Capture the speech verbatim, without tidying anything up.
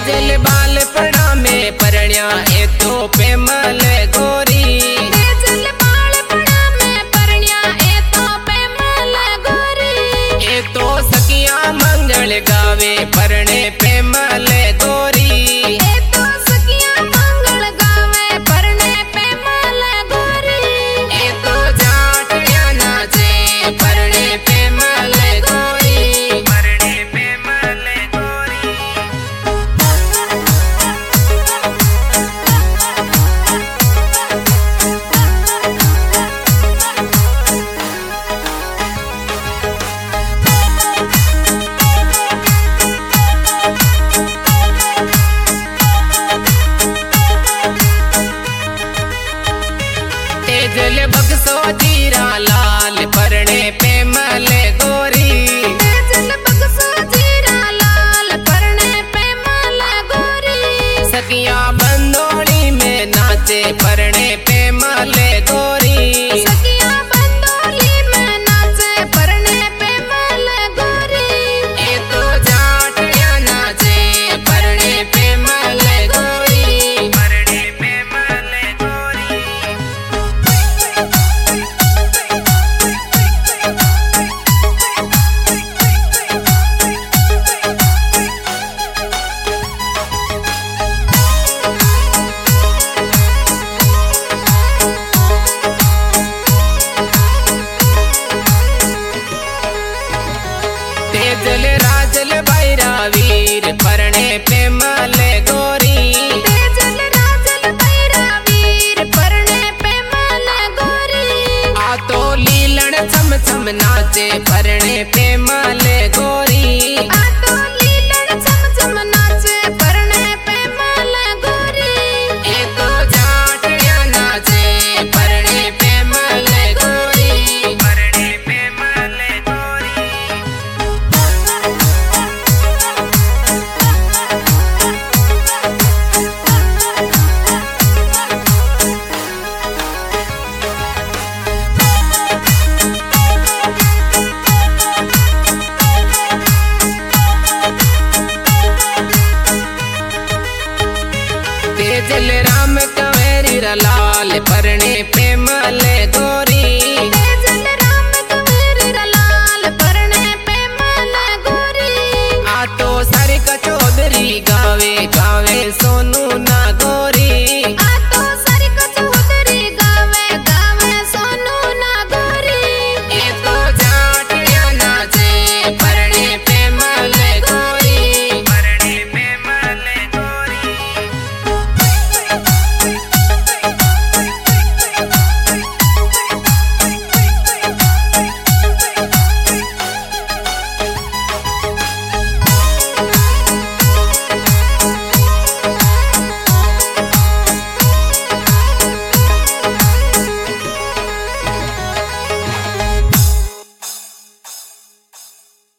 तेजल बाल पड़ा में परण्या ए तो पेमल गोरी तेजल बाल पड़ा में परण्या ए तो पेमल गोरी ए तो सखिया मंगल गावे परणे पेमल गोरी ए तो सखिया मंगल गावे परणे पेमल गोरी ए तो जाटिया नाचे परणे पेमल गोरी परणे पेमल गोरी तेजल बक्सो जीरा लाल परणे पेमल गोरी तेजल बक्सो जीरा लाल परणे पेमल गोरी सखिया बंदोली में नाचे परणे पेमल गोरी सखिया बंदोली में नाचे परणे पेमल गोरी ए तो जाटिया नाचे परणे पेमल गोरी परणे पेमल गोरी तेजल राजल बैरा वीर परणे पेमल गोरी तेजल राजल बैरा वीर परणे पेमल गोरी आ तो लीलन चम चम नाचे परणे पेमल गोरी आ तो लीलन चम चम नाचे परणे पेमल गोरी ए तो जाटिया नाचे परणे पेमल गोरी परणे पेमल गोरी तेजल राम कंवरी लाल परणे पेमल गोरी।